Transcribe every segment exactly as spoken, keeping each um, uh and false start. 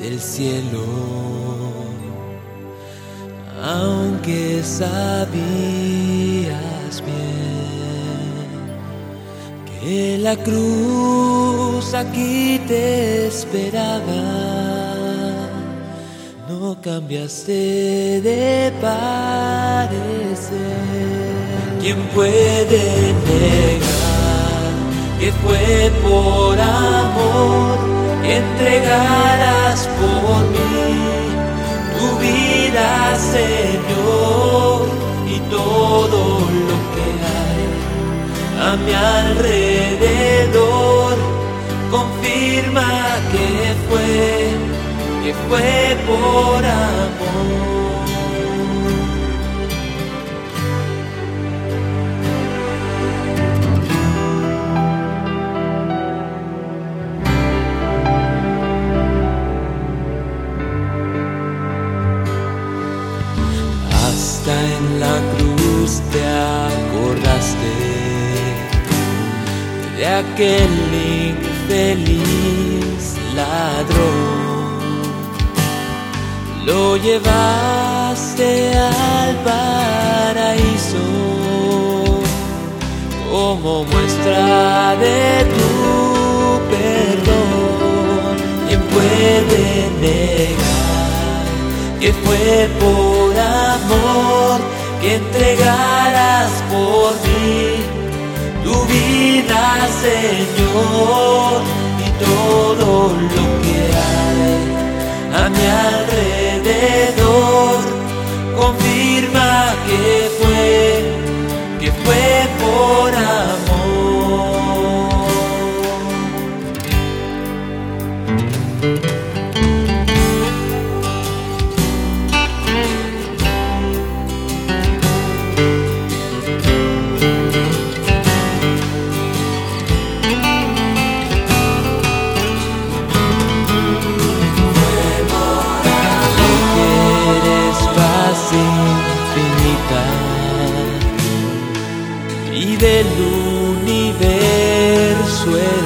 del cielo, aunque sabías bien que la cruz aquí te esperaba, no cambiaste de parecer. ¿Quién puede negar que fue por amor que entregarás por mí tu vida, Señor, y todo lo que hay a mi alrededor confirma que fue, que fue por amor? Hasta en la cruz te acordaste de aquel infeliz ladrón, lo llevaste al paraíso como muestra de tu perdón. ¿Quién puede negar que fue por amor que entregarás por mí tu vida, Señor, y todo lo que hay a mi alrededor confirma que fue, que fue por amor? Infinita y del universo el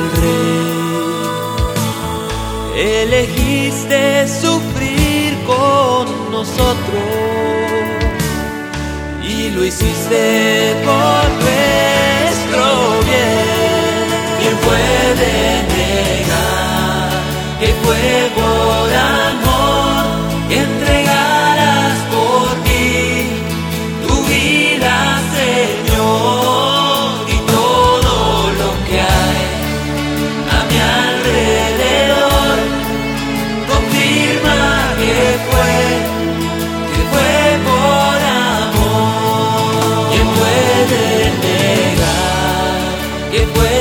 rey, elegiste sufrir con nosotros y lo hiciste por nuestro bien. ¿Quién puede negar que fue por amor que entregarás por mí tu vida, Señor, y todo lo que hay a mi alrededor confirma que fue, que fue por amor? ¿Quién puede negar que fue